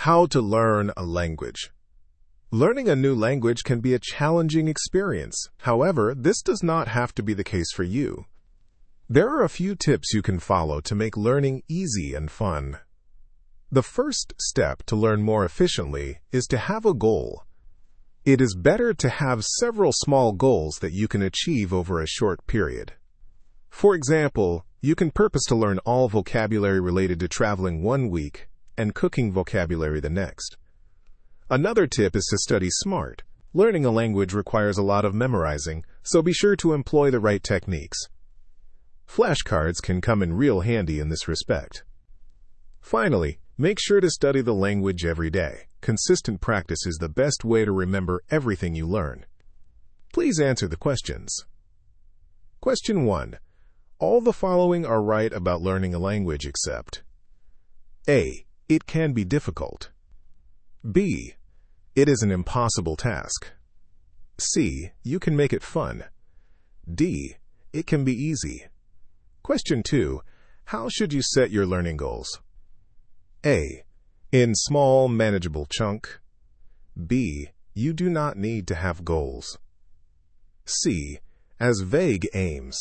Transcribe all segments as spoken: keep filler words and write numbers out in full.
How to learn a language. Learning a new language can be a challenging experience. However, this does not have to be the case for you. There are a few tips you can follow to make learning easy and fun. The first step to learn more efficiently is to have a goal. It is better to have several small goals that you can achieve over a short period. For example, you can purpose to learn all vocabulary related to traveling one week and cooking vocabulary the next. Another tip is to study smart. Learning a language requires a lot of memorizing, so be sure to employ the right techniques. Flashcards can come in real handy in this respect. Finally, make sure to study the language every day. Consistent practice is the best way to remember everything you learn. Please answer the questions. Question one. All the following are right about learning a language except A. It can be difficult. B. It is an impossible task. C. You can make it fun. D. It can be easy. Question two. How should you set your learning goals? A. In small, manageable chunk. B. You do not need to have goals. C. As vague aims.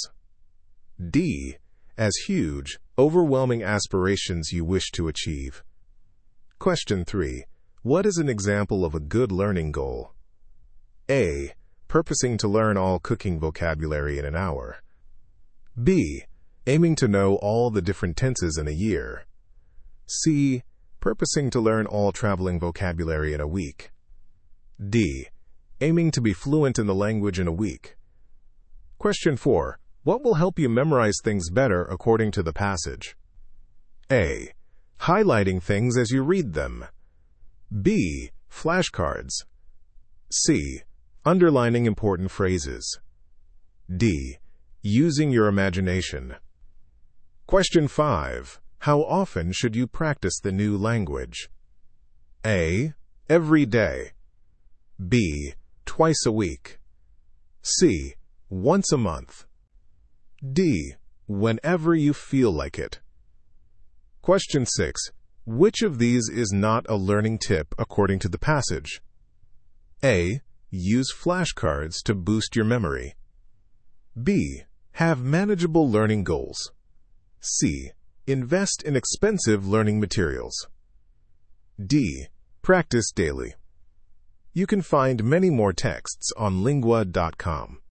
D. As huge, overwhelming aspirations you wish to achieve. Question three. What is an example of a good learning goal? A. Purposing to learn all cooking vocabulary in an hour. B. Aiming to know all the different tenses in a year. C. Purposing to learn all traveling vocabulary in a week. D. Aiming to be fluent in the language in a week. Question four. What will help you memorize things better according to the passage? A. Highlighting things as you read them. B. Flashcards. C. Underlining important phrases. D. Using your imagination. Question five. How often should you practice the new language? A. Every day. B. Twice a week. C. Once a month. D. Whenever you feel like it. Question six. Which of these is not a learning tip according to the passage? A. Use flashcards to boost your memory. B. Have manageable learning goals. C. Invest in expensive learning materials. D. Practice daily. You can find many more texts on lingua dot com.